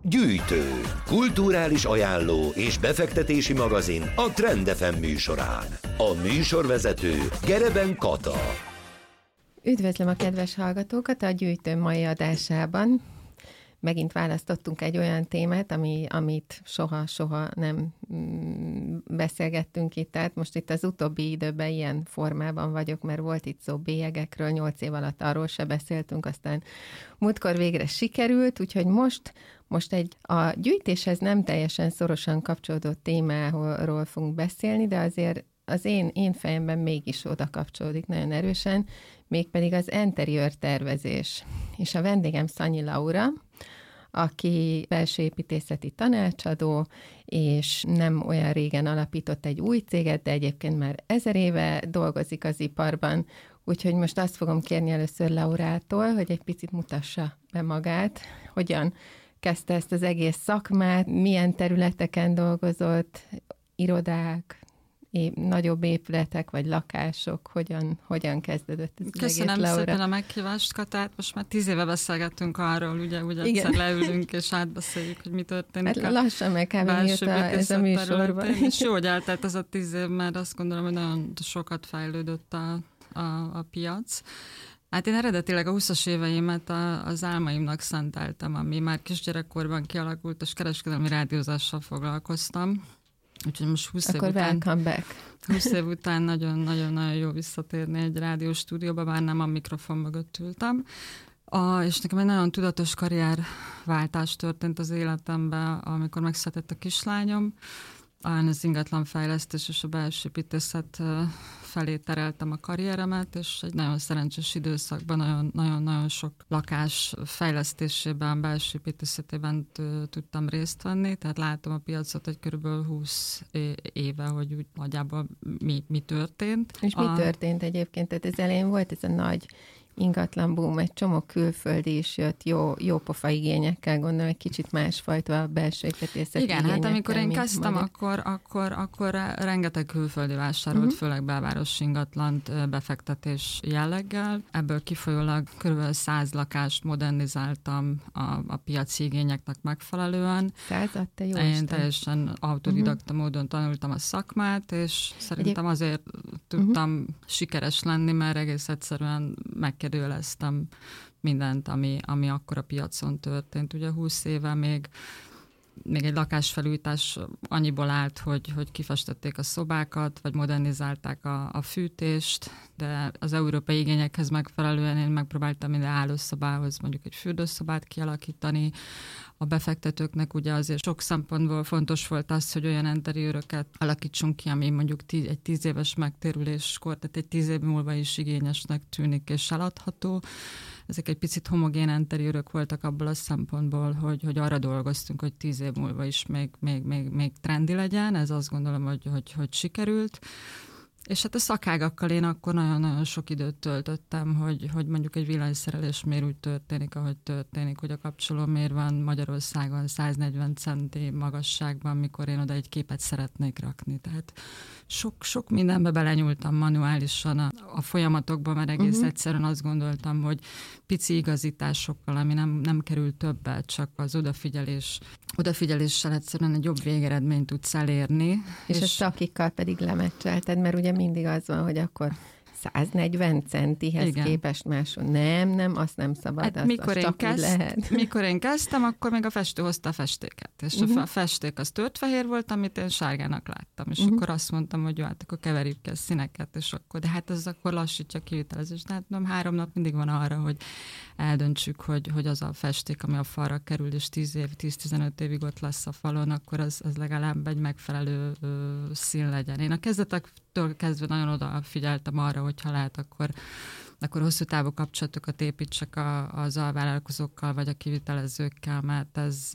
Gyűjtő, kulturális ajánló és befektetési magazin a Trend FM műsorán. A műsorvezető Gereben Kata. Üdvözlöm a kedves hallgatókat a Gyűjtő mai adásában. Megint választottunk egy olyan témát, amit soha nem beszélgettünk itt, tehát most itt az utóbbi időben ilyen formában vagyok, mert volt itt szó bélyegekről, 8 év alatt arról se beszéltünk, aztán múltkor végre sikerült, úgyhogy most a gyűjtéshez nem teljesen szorosan kapcsolódó témáról fogunk beszélni, de azért az én fejemben mégis oda kapcsolódik nagyon erősen, mégpedig az interiőr tervezés. És a vendégem Szanyi Laura, aki belső építészeti tanácsadó, és nem olyan régen alapított egy új céget, de egyébként már 1000 éve dolgozik az iparban, úgyhogy most azt fogom kérni először Laurától, hogy egy picit mutassa be magát, hogyan kezdte ezt az egész szakmát, milyen területeken dolgozott, irodák, nagyobb épületek vagy lakások, hogyan kezdődött ez az egész, Laura? Köszönöm szépen a meghívást, Katát. Most már 10 éve beszélgettünk arról, ugye egyszer leülünk és átbeszéljük, hogy mi történik. Hát lassan meg kb. Mióta ez a műsorban. És jó, hogy eltelt ez a 10 év, mert azt gondolom, hogy nagyon sokat fejlődött a piac. Hát én eredetileg a 20-as éveimet az álmaimnak szenteltem, ami már kisgyerekkorban kialakult, és kereskedelmi rádiózással foglalkoztam. Úgyhogy most 20 év után nagyon-nagyon jó visszatérni egy rádióstúdióba, bár nem a mikrofon mögött ültem. És nekem egy nagyon tudatos karrierváltás történt az életemben, amikor megszületett a kislányom. Az ingatlanfejlesztés és a belső építészet felé tereltem a karrieremet, és egy nagyon szerencsés időszakban nagyon sok lakás fejlesztésében, belső építészetében tudtam részt venni, tehát látom a piacot egy körülbelül 20 éve, hogy úgy nagyjából mi történt. És mi történt egyébként? Tehát ez elején volt ez a nagy ingatlan boom, egy csomó külföldi is jött, jó pofa igényekkel, gondolom, egy kicsit másfajta a belső építészeti igényekkel. Igen, hát amikor én kezdtem, akkor rengeteg külföldi vásárolt, főleg belváros ingatlant befektetés jelleggel. Ebből kifolyólag kb. 100 lakást modernizáltam a piaci igényeknek megfelelően. 100-at, te jó Én teljesen autodidakta módon tanultam a szakmát, és szerintem azért tudtam sikeres lenni, mert egész egyszerűen megkérdőjeleztem mindent, ami akkor a piacon történt. Ugye 20 éve még egy lakásfelújítás annyiból állt, hogy kifestették a szobákat, vagy modernizálták a fűtést, de az európai igényekhez megfelelően én megpróbáltam minden hálószobához mondjuk egy fürdőszobát kialakítani. A befektetőknek ugye azért sok szempontból fontos volt az, hogy olyan interiőröket alakítsunk ki, ami mondjuk egy 10 éves megtérüléskor, tehát egy 10 év múlva is igényesnek tűnik és eladható. Ezek egy picit homogén interiőrök voltak abból a szempontból, hogy arra dolgoztunk, hogy 10 év múlva is még trendi legyen. Ez azt gondolom, hogy sikerült. És hát a szakágakkal én akkor nagyon-nagyon sok időt töltöttem, hogy mondjuk egy villanyszerelés miért úgy történik, ahogy történik, hogy a kapcsoló miért van Magyarországon 140 centi magasságban, mikor én oda egy képet szeretnék rakni. Tehát sok mindenbe belenyúltam manuálisan a folyamatokban, mert egész egyszerűen azt gondoltam, hogy pici igazításokkal, ami nem kerül többet, csak az odafigyeléssel egyszerűen egy jobb végeredményt tudsz elérni. És a szakikkal pedig lemeccselted, mert ugye mindig az van, hogy akkor 140 centihez képest máson. Nem, azt nem szabad, hát mikor én kezdtem, akkor még a festő hozta a festéket. És a festék az tört-fehér volt, amit én sárgának láttam. És akkor azt mondtam, hogy jó, hát akkor keverjük ki a színeket, és akkor, de hát ez akkor lassítja a kivitelezést. De hát nem, 3 nap mindig van arra, hogy eldöntsük, hogy az a festék, ami a falra kerül, és 10-15 évig ott lesz a falon, akkor az legalább egy megfelelő szín legyen. Én a kezdetektől kezdve nagyon odafigyeltem arra, hogyha lehet, akkor hosszú távú kapcsolatokat építsek az alvállalkozókkal, vagy a kivitelezőkkel, mert ez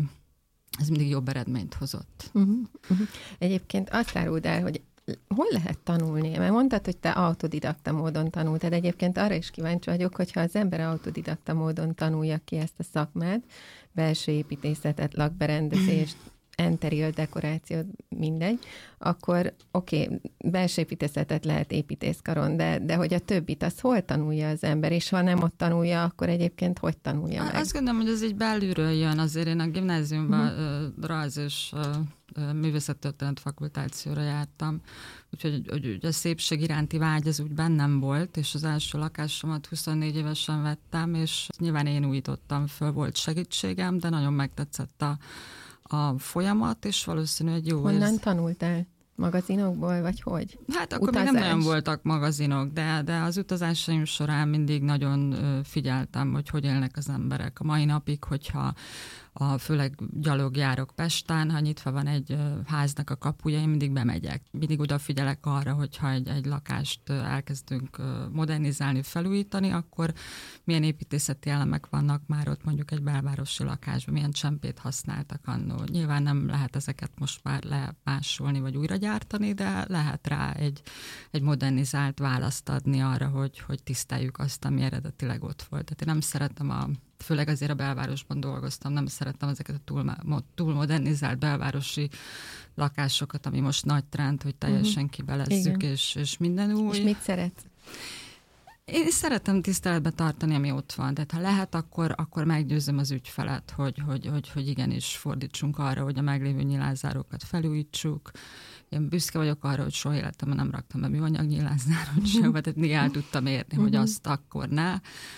mindig jobb eredményt hozott. Egyébként azt áruld el, hogy hol lehet tanulni? Mert mondtad, hogy te autodidakta módon tanultad. Egyébként arra is kíváncsi vagyok, hogyha az ember autodidakta módon tanulja ki ezt a szakmát, belső építészetet, lakberendezést, interior dekorációt, mindegy, akkor oké, belső építészetet lehet építészkaron, de hogy a többit, az hol tanulja az ember, és ha nem ott tanulja, akkor egyébként hogy tanulja meg? Azt gondolom, hogy ez így belülről jön. Azért én a gimnáziumban rajz és művészettörténet fakultációra jártam, úgyhogy a szépség iránti vágy az úgy bennem volt, és az első lakásomat 24 évesen vettem, és nyilván én újítottam föl, volt segítségem, de nagyon megtetszett a folyamat, és valószínű egy jó... Honnan tanultál? Magazinokból, vagy hogy? Hát akkor még nem nagyon voltak magazinok, de az utazásaim során mindig nagyon figyeltem, hogy élnek az emberek. A mai napig, hogyha főleg gyalog járok Pesten, ha nyitva van egy háznak a kapuja, én mindig bemegyek. Mindig odafigyelek arra, hogyha egy lakást elkezdünk modernizálni, felújítani, akkor milyen építészeti elemek vannak már ott mondjuk egy belvárosi lakásban, milyen csempét használtak annó. Nyilván nem lehet ezeket most már lemásolni vagy újra gyártani, de lehet rá egy modernizált választ adni arra, hogy tiszteljük azt, ami eredetileg ott volt. Tehát én nem szeretem főleg azért a belvárosban dolgoztam, nem szerettem ezeket a túl modernizált belvárosi lakásokat, ami most nagy trend, hogy teljesen kibelezzük, és minden új. És mit szeretsz? Én szeretem tiszteletbe tartani, ami ott van. Tehát ha lehet, akkor meggyőzöm az ügyfelet, hogy igenis fordítsunk arra, hogy a meglévő nyilázárókat felújítsuk. Én büszke vagyok arra, hogy soha életemben nem raktam be műanyag nyilázárót sehova, tehát mindig el tudtam érni, hogy azt akkor ne.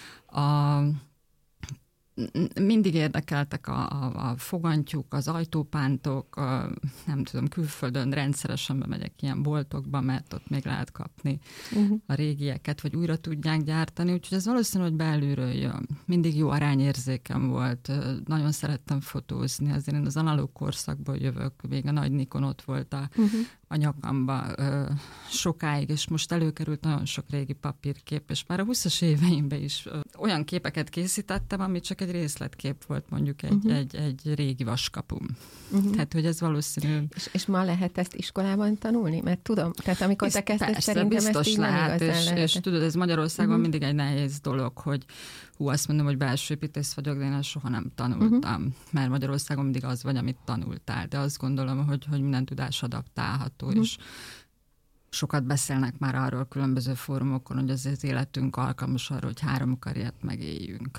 Mindig érdekeltek a fogantyúk, az ajtópántok, nem tudom, külföldön rendszeresen bemegyek ilyen boltokba, mert ott még lehet kapni a régieket, vagy újra tudják gyártani, úgyhogy ez valószínű, hogy belülről jön. Mindig jó arányérzékem volt, nagyon szerettem fotózni, azért én az analóg korszakból jövök, még a nagy Nikon ott volt a nyakamba sokáig, és most előkerült nagyon sok régi papírkép, és már a 20-as éveimben is olyan képeket készítettem, ami csak egy részletkép volt, mondjuk egy régi vaskapum. Tehát, hogy ez valószínű... És ma lehet ezt iskolában tanulni? Mert tudom, tehát amikor te kezdted, szerintem biztos ezt így lehet, és tudod, ez Magyarországon mindig egy nehéz dolog, hogy azt mondom, hogy belső építész vagyok, de én ezt soha nem tanultam, mert Magyarországon mindig az vagy, amit tanultál, de azt gondolom, hogy minden tudás adaptálható, és sokat beszélnek már arról különböző fórumokon, hogy az életünk alkalmas arra, hogy 3 karriert megéljünk.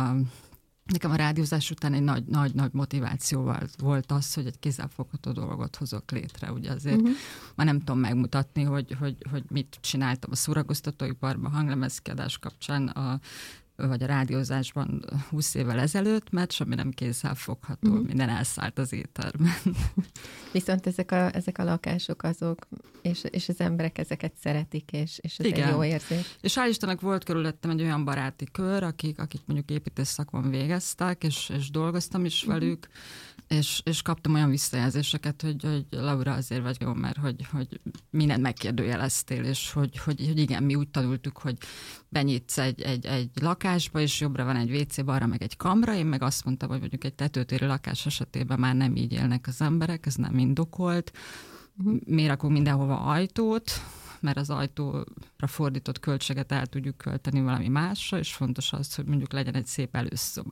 Nekem a rádiózás után egy nagy motivációval volt az, hogy egy kézzelfogható dolgot hozok létre. Ugye azért már nem tudom megmutatni, hogy mit csináltam a szórakoztatóiparban, hanglemezkiadás kapcsán, vagy a rádiózásban 20 évvel ezelőtt, mert semmi nem kézzelfogható, minden elszállt az éterben. Viszont ezek a lakások azok, és az emberek ezeket szeretik, és ez igen. Egy jó érzés. És hál' Istennek volt körülöttem egy olyan baráti kör, akik mondjuk építész szakon végeztek, és dolgoztam is velük, és kaptam olyan visszajelzéseket, hogy Laura, azért vagy jó, mert hogy mindent megkérdőjeleztél, és hogy igen, mi úgy tanultuk, hogy benyitsz egy lakásba, és jobbra van egy WC, balra meg egy kamra, én meg azt mondtam, hogy mondjuk egy tetőtéri lakás esetében már nem így élnek az emberek, ez nem indokolt. Miért rakunk mindenhova ajtót, mert az ajtóra fordított költséget el tudjuk költeni valami másra, és fontos az, hogy mondjuk legyen egy szép előszoba.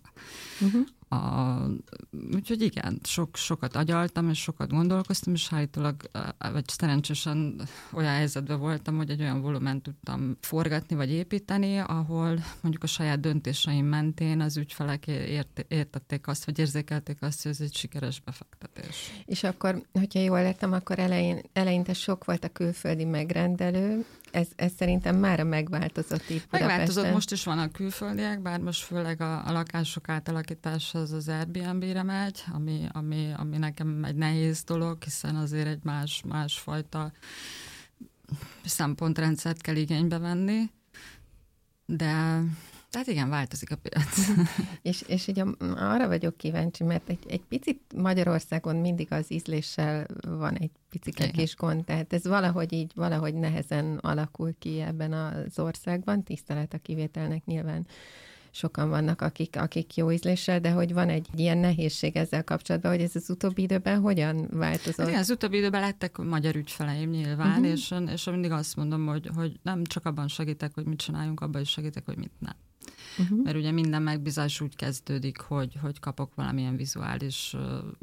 Úgyhogy igen, sokat agyaltam, és sokat gondolkoztam, és állítólag, vagy szerencsésen olyan helyzetben voltam, hogy egy olyan volument tudtam forgatni, vagy építeni, ahol mondjuk a saját döntéseim mentén az ügyfelek értették azt, vagy érzékelték azt, hogy ez egy sikeres befektetés. És akkor, hogyha jól értem, akkor eleinte sok volt a külföldi megrendelő, ez szerintem mára megváltozott itt Budapesten. Megváltozott, most is vannak külföldiek, bár most főleg a lakások átalakítása az Airbnb-re megy, ami nekem egy nehéz dolog, hiszen azért egy másfajta szempontrendszert kell igénybe venni, de tehát igen, változik a piac. És ugye arra vagyok kíváncsi, mert egy picit Magyarországon mindig az ízléssel van egy picike kis gond, tehát ez valahogy nehezen alakul ki ebben az országban, tisztelet a kivételnek nyilván. Sokan vannak, akik jó ízléssel, de hogy van egy ilyen nehézség ezzel kapcsolatban, hogy ez az utóbbi időben hogyan változott? Igen, az utóbbi időben lettek magyar ügyfeleim nyilván, és mindig azt mondom, hogy nem csak abban segítek, hogy mit csináljunk, abban is segítek, hogy mit nem. Mert ugye minden megbízás úgy kezdődik, hogy kapok valamilyen vizuális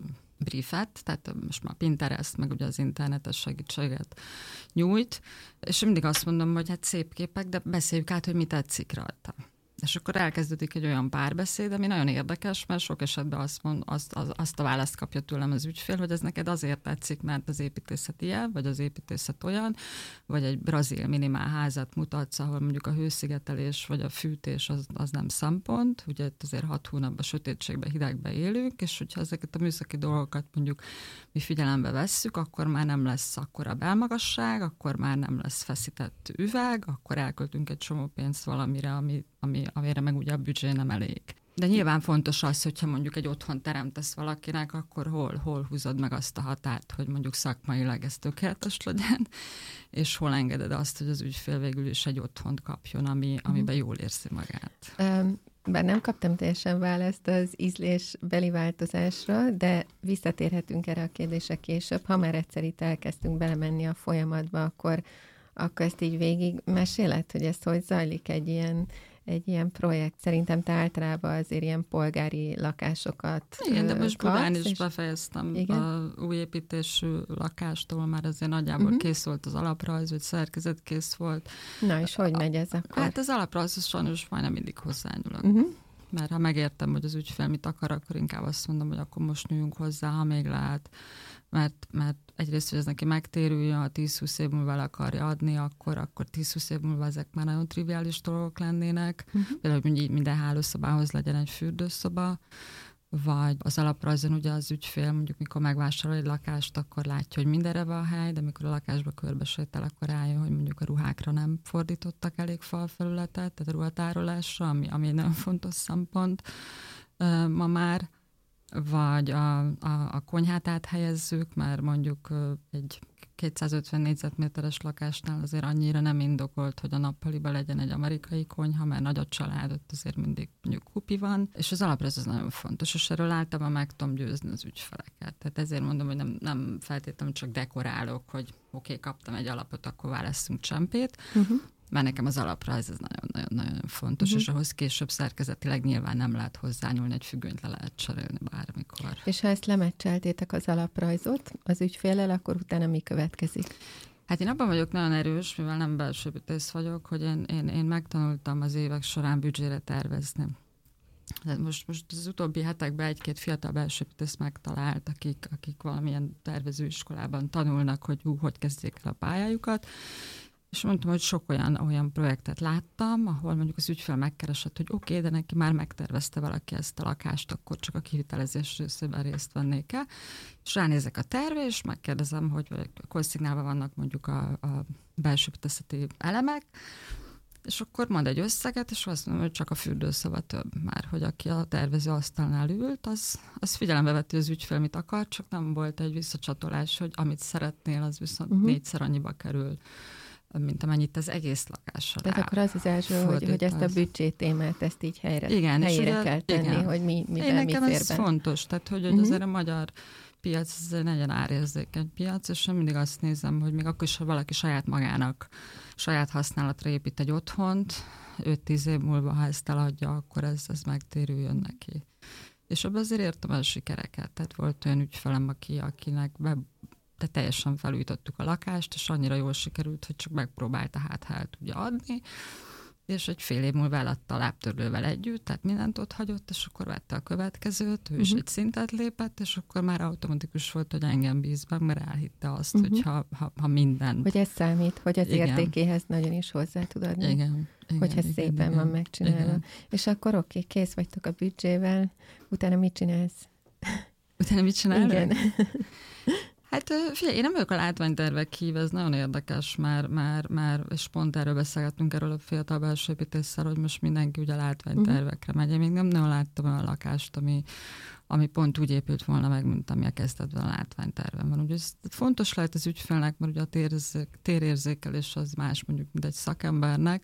briefet, tehát most már Pinterest, meg ugye az internetes segítséget nyújt, és mindig azt mondom, hogy hát szép képek, de beszéljük át, hogy mi tetszik rajta. És akkor elkezdődik egy olyan párbeszéd, ami nagyon érdekes, mert sok esetben azt a választ kapja tőlem az ügyfél, hogy ez neked azért tetszik, mert az építészet ilyen, vagy az építészet olyan, vagy egy brazil minimálházat mutatsz, ahol mondjuk a hőszigetelés vagy a fűtés az nem szempont, ugye azért 6 hónapban sötétségben, hidegben élünk, és hogyha ezeket a műszaki dolgokat mondjuk mi figyelembe vesszük, akkor már nem lesz akkora belmagasság, akkor már nem lesz feszített üveg, akkor elköltünk egy csomó pénzt valamire, amire meg ugye a büdzsé nem elég. De nyilván fontos az, hogyha mondjuk egy otthon teremtesz valakinek, akkor hol húzod meg azt a határt, hogy mondjuk szakmailag ez tökéletes legyen, és hol engeded azt, hogy az ügyfél végül is egy otthont kapjon, amiben jól érzi magát. Bár nem kaptam teljesen választ az ízlésbeli változásra, de visszatérhetünk erre a kérdésre később. Ha már egyszer itt elkezdtünk belemenni a folyamatba, akkor ezt így végig meséled, hogy ez hogy zajlik egy ilyen projekt. Szerintem te általában azért ilyen polgári lakásokat igen, de most Budán is és befejeztem a új építésű lakástól, már azért nagyjából kész volt az alaprajz, vagy szerkezet kész volt. Na és hogy megy ez akkor? Hát az alaprajz sajnos majdnem mindig hozzányúlok. Mert ha megértem, hogy az ügyfél mit akar, akkor inkább azt mondom, hogy akkor most nyúljunk hozzá, ha még lehet. Mert egyrészt, hogy ez neki megtérüljön, ha 10-20 év múlva el akarja adni, akkor 10-20 év múlva ezek már nagyon triviális dolgok lennének. Például, hogy minden hálószobához legyen egy fürdőszoba, vagy az alaprajzon ugye az ügyfél, mondjuk mikor megvásárol egy lakást, akkor látja, hogy mindenre van hely, de mikor a lakásba körbesétál, akkor rájön, hogy mondjuk a ruhákra nem fordítottak elég falfelületet, tehát a ruhatárolásra, ami egy nagyon fontos szempont ma már, vagy a konyhát áthelyezzük, mert mondjuk egy 250 négyzetméteres lakásnál azért annyira nem indokolt, hogy a nappaliba legyen egy amerikai konyha, mert nagy a család, ott azért mindig mondjuk kupi van, és az alaprajz az nagyon fontos, és erről általában meg tudom győzni az ügyfeleket. Tehát ezért mondom, hogy nem feltétlenül csak dekorálok, hogy oké, kaptam egy alapot, akkor válasszunk csempét, mert nekem az alaprajz ez nagyon-nagyon fontos, és ahhoz később szerkezetileg nyilván nem lehet hozzányúlni, egy függönyt le lehet cserélni bármikor. És ha ezt lemeccseltétek az alaprajzot az ügyféllel, akkor utána mi következik? Hát én abban vagyok nagyon erős, mivel nem belsőépítész vagyok, hogy én megtanultam az évek során büdzsére tervezni. Most az utóbbi hetekben 1-2 fiatal belsőépítész megtalált, akik valamilyen tervezőiskolában tanulnak, hogy kezdjék el a pályájukat. És mondtam, hogy sok olyan projektet láttam, ahol mondjuk az ügyfél megkeresett, hogy oké, de neki már megtervezte valaki ezt a lakást, akkor csak a kivitelezés részében részt vennék el. És ránézek a terve, és megkérdezem, hogy konnszignálva vannak mondjuk a belsőépítészeti elemek, és akkor mond egy összeget, és azt mondom, hogy csak a fürdőszoba több már, hogy aki a tervező asztalnál ült, az figyelembe vett, hogy az ügyfél mit akar, csak nem volt egy visszacsatolás, hogy amit szeretnél, az viszont 4-szer annyiba kerül, mint amennyit az egész lakásra. Tehát akkor az első, hogy ezt a büdzsé témát, ezt így helyére kell tenni, hogy mivel mi fér ez fontos, tehát hogy azért a magyar piac ez egy nagyon árérzékeny piac, és én mindig azt nézem, hogy még akkor is, ha valaki saját magának, saját használatra épít egy otthont, 5-10 év múlva, ha ezt eladja, akkor ez megtérüljön neki. És abban azért értem el sikereket. Tehát volt olyan ügyfelem, akinek de teljesen felújítottuk a lakást, és annyira jól sikerült, hogy csak megpróbálta, hát el tudja adni, és egy fél év múlva eladta a lábtörlővel együtt, tehát mindent ott hagyott, és akkor vette a következőt, ő is egy szintet lépett, és akkor már automatikus volt, hogy engem bíz meg, mert elhitte azt, hogy ha minden... Hogy ez számít, hogy az értékéhez nagyon is hozzá tud adni. Igen, hogyha szépen van megcsinálva. Igen. És akkor oké, kész vagytok a büdzsével, utána mit csinálsz? Utána mit csinálok? Igen. Hát figyelj, én nem vagyok a látványtervek hív, ez nagyon érdekes, már és pont erről beszélgettünk erről a fiatal belsőépítésszel, hogy most mindenki ugye a látványtervekre megy. Én még nem nagyon láttam olyan lakást, ami pont úgy épült volna meg, mint ami a kezdetben a látványterven van. Ugye ez fontos lehet az ügyfélnek, mert ugye a térérzékelés az más mondjuk, mint egy szakembernek,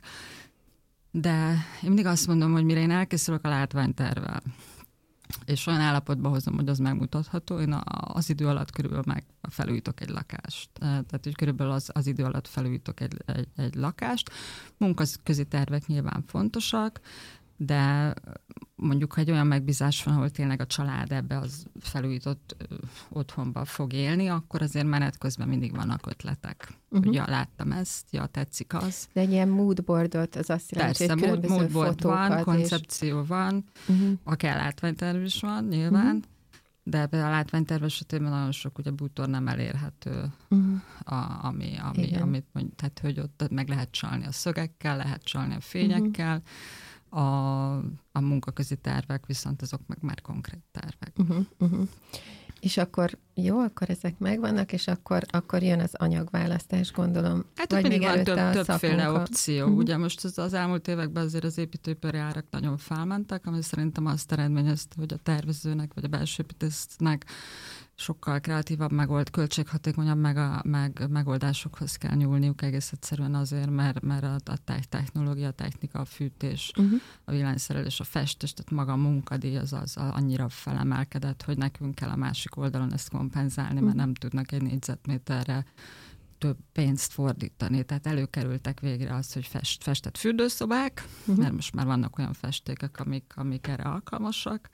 de én mindig azt mondom, hogy mire én elkészülök a látványtervvel, és olyan állapotba hozom, hogy az megmutatható, én az idő alatt körülbelül felújítok egy lakást. Tehát, hogy körülbelül az idő alatt felújítok egy lakást. Munkaközi tervek nyilván fontosak, de mondjuk, ha egy olyan megbízás van, ahol tényleg a család ebbe az felújított otthonba fog élni, akkor azért menet közben mindig vannak ötletek. Hogy ja, láttam ezt, ja, tetszik az. De egy ilyen moodboardot, az azt jelenti, hogy különböző moodboard fotókat van, koncepció van, akár látványterv is van, nyilván, de a látványterv esetében nagyon sok ugye bútor nem elérhető, amit mondjuk, tehát hogy ott meg lehet csalni a szögekkel, lehet csalni a fényekkel, a munkaközi tervek, viszont azok meg már konkrét tervek. És akkor jó, akkor ezek megvannak, és akkor jön az anyagválasztás, gondolom. Hát ott mindig van többféle opció. Ugye most az elmúlt években azért az építőipari árak nagyon felmentek, ami szerintem azt eredményezte, hogy a tervezőnek, vagy a belső építésznek sokkal kreatívabb, költséghatékonyabb megoldásokhoz kell nyúlniuk egész egyszerűen azért, mert a technológia, a technika, a fűtés, a villanyszerelés, a festés, tehát maga a munkadíj az annyira felemelkedett, hogy nekünk kell a másik oldalon ezt kompenzálni, mert nem tudnak egy négyzetméterre több pénzt fordítani. Tehát előkerültek végre az, hogy festett fürdőszobák, mert most már vannak olyan festékek, amik erre alkalmasak.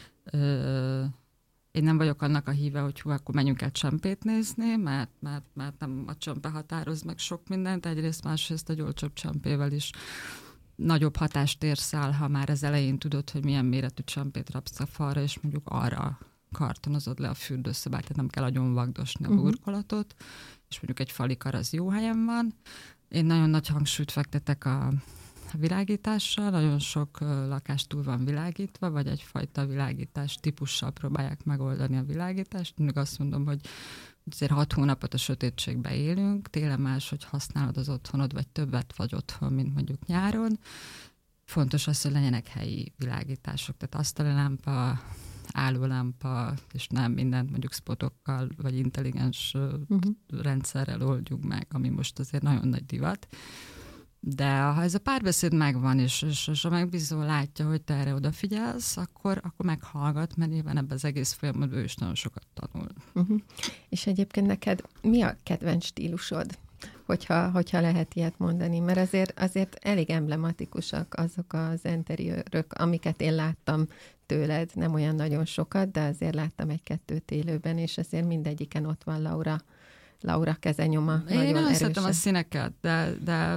Én nem vagyok annak a híve, hogy akkor menjünk el csempét nézni, mert nem a csempe határoz meg sok mindent, egyrészt másrészt egy olcsóbb csempével is nagyobb hatást érsz el, ha már az elején tudod, hogy milyen méretű csempét raksz a falra, és mondjuk arra kartonozod le a fürdőszobát, tehát nem kell agyon vagdosni a burkolatot, és mondjuk egy falikar az jó helyen van. Én nagyon nagy hangsúlyt fektetek a világítással, nagyon sok lakás túl van világítva, vagy egyfajta világítás típussal próbálják megoldani a világítást. Még azt mondom, hogy azért 6 hónapot a sötétségbe élünk, télen máshogy használod az otthonod, vagy többet vagy otthon, mint mondjuk nyáron. Fontos az, hogy legyenek helyi világítások, tehát asztali lámpa, állólámpa, és nem mindent mondjuk spotokkal, vagy intelligens rendszerrel oldjuk meg, ami most azért nagyon nagy divat. De ha ez a párbeszéd megvan, és a megbízó látja, hogy te erre odafigyelsz, akkor meghallgat, mert nyilván ebben az egész folyamatban ő is nagyon sokat tanul. És egyébként neked mi a kedvenc stílusod, hogyha lehet ilyet mondani? Mert azért elég emblematikusak azok az interiőrök, amiket én láttam tőled, nem olyan nagyon sokat, de azért láttam 1-2 élőben, és azért mindegyiken ott van Laura kezenyoma. Én nagyon szeretem a színeket, de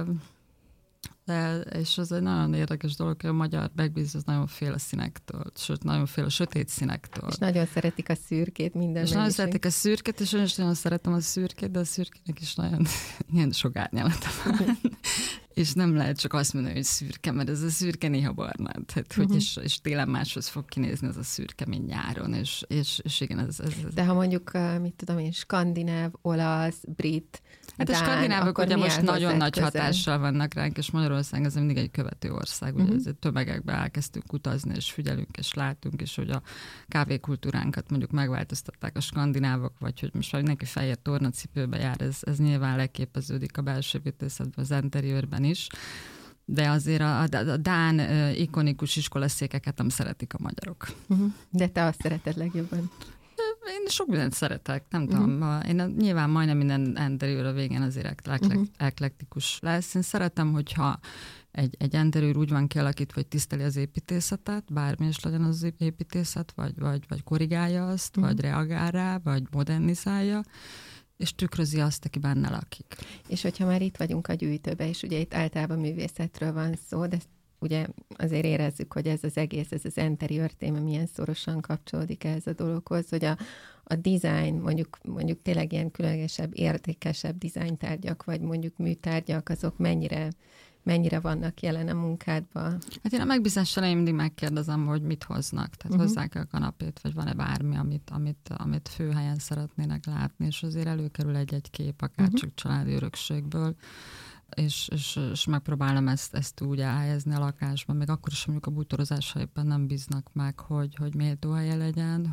és az egy nagyon érdekes dolog, hogy a magyar megbízó az nagyon fél a színektől, sőt, nagyon fél a sötét színektől. És nagyon szeretik a szürkét minden. És nagyon szeretik a szürkét, és én is nagyon szeretem a szürkét, de a szürkének is nagyon ilyen sok árnyalata van. És nem lehet csak azt mondani, hogy szürke, mert ez a szürke néha barna. Tehát, hogy és télen máshoz fog kinézni ez a szürke, mint nyáron. És igen, ez. De ha mondjuk, mit tudom én, skandináv, olasz, brit, hát dán, a skandinávok ugye most nagyon nagy közel hatással vannak ránk, és Magyarország ez mindig egy követő ország. Ugye ezért tömegekbe elkezdtünk utazni, és figyelünk, és látunk, és hogy a kávékultúránkat mondjuk megváltoztatták a skandinávok, vagy hogy most mindenki fehér tornacipőbe jár, ez nyilván leképeződik a belső építészetben, az interiőrben is. De azért a dán ikonikus iskolaszékeket nem szeretik a magyarok. De te azt szereted legjobban. Én sok mindent szeretek, nem tudom. Én nyilván majdnem minden interiőr a végén azért eklektikus lesz. Én szeretem, hogyha egy interiőr úgy van kialakítva, hogy tiszteli az építészetet, bármi is legyen az építészet, vagy korrigálja azt, vagy reagál rá, vagy modernizálja, és tükrözi azt, aki benne lakik. És hogyha már itt vagyunk a gyűjtőbe, és ugye itt általában művészetről van szó, de ugye azért érezzük, hogy ez az egész, ez az interiőr téma milyen szorosan kapcsolódik ehhez a dologhoz, hogy a design, mondjuk tényleg ilyen különlegesebb, értékesebb dizájntárgyak, vagy mondjuk műtárgyak, azok mennyire vannak jelen a munkádban? Hát én a megbízás elején mindig megkérdezem, hogy mit hoznak. Tehát hozzák a kanapét, vagy van-e bármi, amit főhelyen szeretnének látni, és azért előkerül egy kép, akár csak családi örökségből, és megpróbálom ezt úgy elhelyezni a lakásban, még akkor is, mondjuk a bútorozásra éppen nem bíznak meg, hogy méltó helye legyen,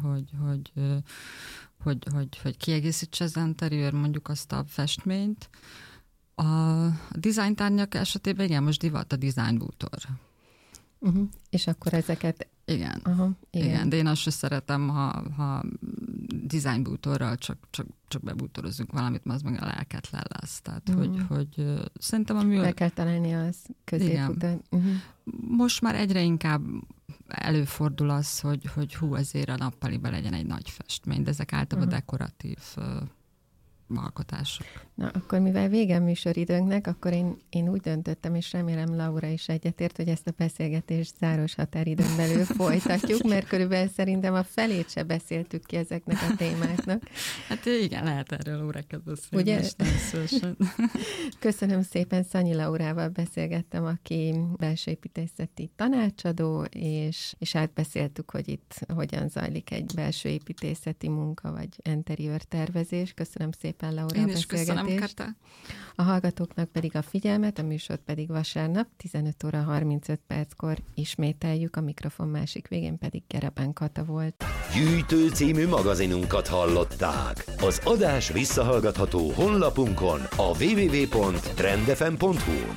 hogy kiegészítse az interiőr mondjuk azt a festményt. A dizájntárgyak esetében igen, most divat a dizájnbútor. És akkor ezeket... Igen. Igen. Igen, de én azt sem szeretem, ha dizájnbútorral csak bebútorozunk valamit, az meg a lelket lelesz. Tehát, hogy szerintem a meg kell találni az középutat. Most már egyre inkább előfordul az, hogy azért a nappaliba legyen egy nagy festmény, de ezek általában dekoratív alkotások. Na, akkor mivel vége a műsoridőnknek, akkor én úgy döntöttem, és remélem Laura is egyetért, hogy ezt a beszélgetést záros határidőn belül folytatjuk, mert körülbelül szerintem a felét se beszéltük ki ezeknek a témáknak. Hát igen, lehet erről órákat beszélni. Ugye? Köszönöm szépen, Szanyi Laurával beszélgettem, aki belső építészeti tanácsadó, és átbeszéltük, hogy itt hogyan zajlik egy belső építészeti munka, vagy interiőr tervezés. Köszönöm szépen, Laura, én a is köszönöm, Kata. A hallgatóknak pedig a figyelmet, a műsort pedig vasárnap 15 óra 35 perckor ismételjük, a mikrofon másik végén pedig Gereben Kata volt. Gyűjtő című magazinunkat hallották. Az adás visszahallgatható honlapunkon, a www.trendfm.hu.